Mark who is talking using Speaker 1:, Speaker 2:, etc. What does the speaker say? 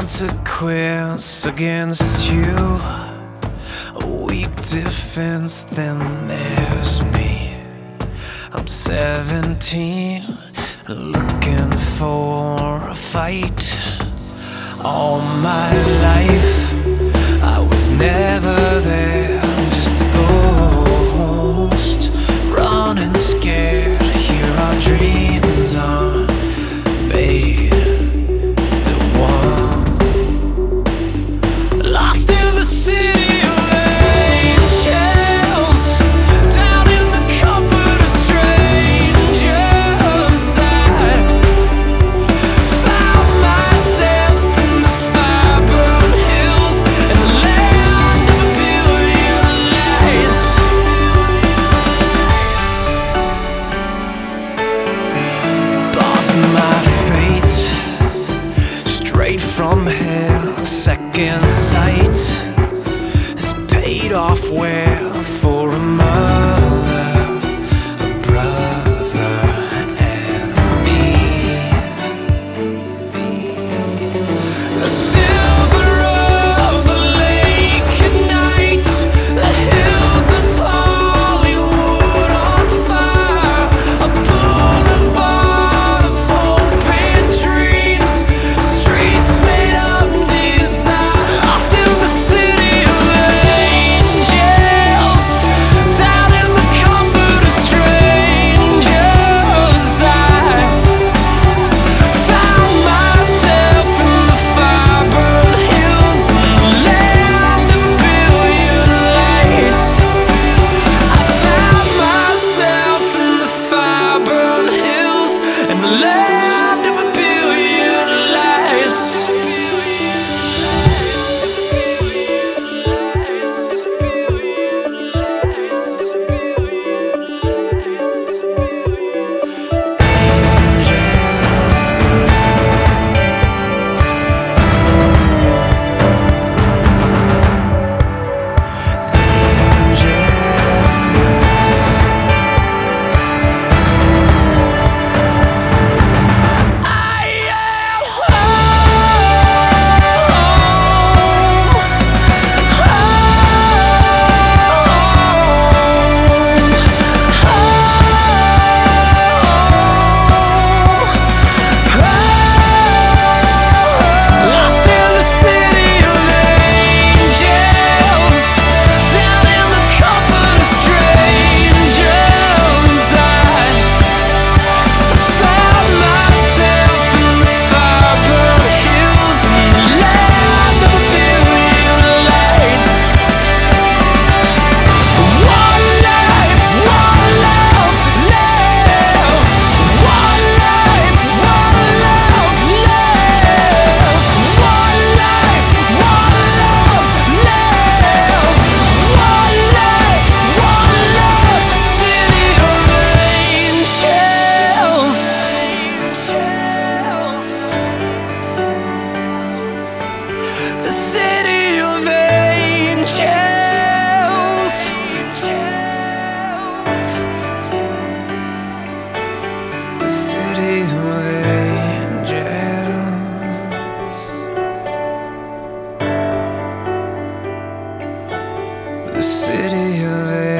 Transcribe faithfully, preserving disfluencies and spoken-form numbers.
Speaker 1: consequence against you. A weak defense, then there's me. I'm seventeen, looking for a fight. All my life I was never there, just a ghost, running scared. Here our dreams are made. The one lost in the city of angels, down in the comfort of strangers. I found myself in the fire-burned hills and the land of a billion lights. Bought my fate straight from hell, second sight is paid off well for a mother, a brother, and me. The silver of the lake at night, the hills of Hollywood on fire, a boulevard of hope and dreams, streets made of desire. Lost in the city of angels, down in the comfort of strangers. I found myself in the fire-burned hills and the land of a billion lights. I found myself in the fire-burned hills and the land of a billion lights. Lost in the city of angels, down in the comfort of strangers. I found myself in the fire-burned hills and the land of a billion lights. One life, one love, live. One life, one love, live. One life, one love, live. One life, one love, city of angels. The city of angels. The city of angels. The city of angels.